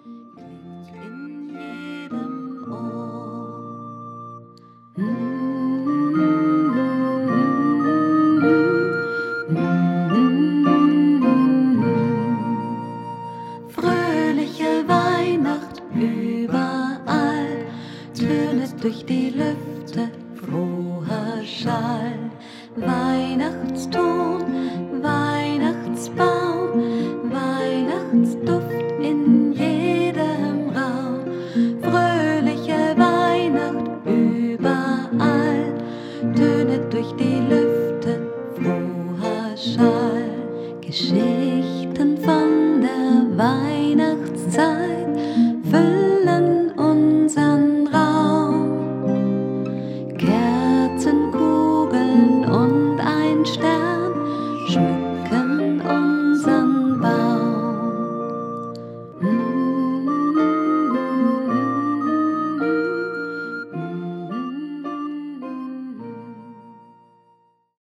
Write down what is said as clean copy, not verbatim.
klingt in jedem Ohr. Fröhliche Weihnacht überall, tönet durch die Lüfte froher Schall. Weihnachtston, Weihnachtsbaum, Weihnachtsduft in jedem Raum. Fröhliche Weihnacht überall, tönet durch die Lüfte froher Schall. Geschichten von der Weihnachtszeit